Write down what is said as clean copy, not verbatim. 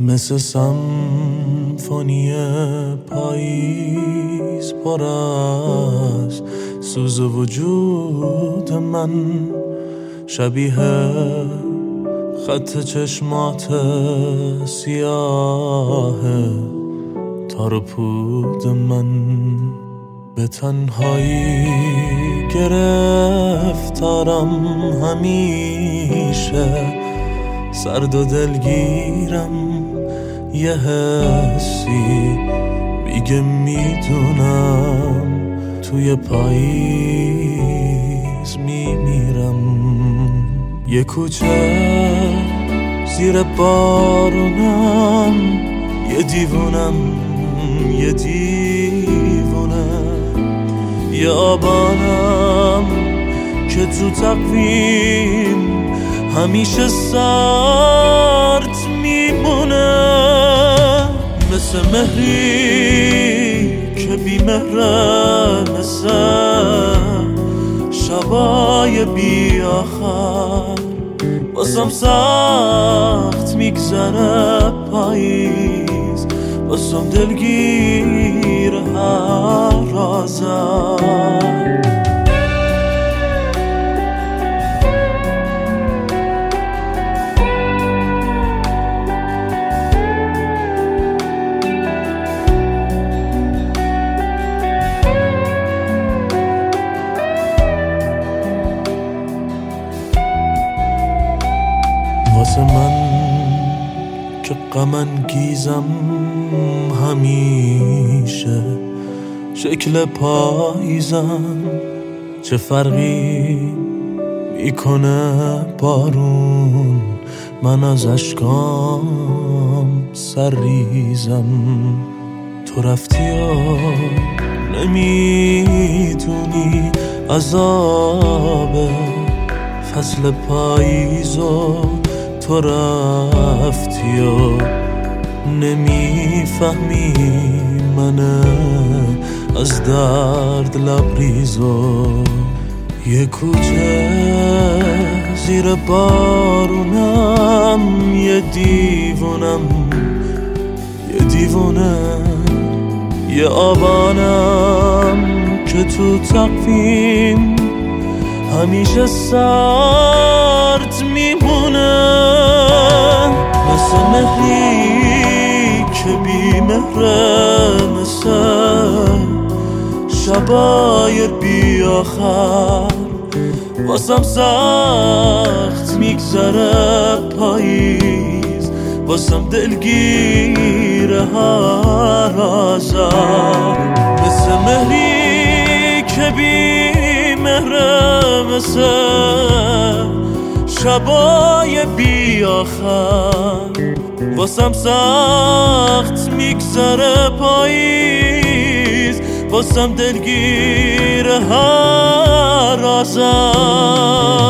مثل سمفونی پاییز پر از سوز وجود من، شبیه خط چشمات سیاه تار و پود من. به تنهایی گرفتارم همیشه، سرد و دلگیرم یه حسی میگه میدونم توی پاییز میمیرم. یه کوچه زیر بارونم، یه دیوونم یه دیوونه، یه آبانم که تو تقویم همیشه سرد میمونه. مثل مهری که بی مهره، مثل شبای بی آخر، بازم سخت میگذره پاییز، بازم دلگیر هر رازم. واسه من که غم انگیزم همیشه، شکل پاییزم چه فرقی میکنه بارون، من از اشکام سرریزم. تو رفتی و نمیدونی عذاب فصل پاییزو، تو رفتی و نمیفهمی من از درد لبریزو. یه کوچه زیر بارونم، یه دیوونم یه دیوونه، یه آبانم که تو تقویم همیشه سرد میمونه. مثل مهری که بی مهره، مثل شبای بی آخر، واسم سخت میگذره پاییز، واسم دلگیر هر رازم. مثل مهری که بی مهره، مثل شبای بی آخر، واسم سخت میگذره پاییز، واسم دلگیر هر رازم.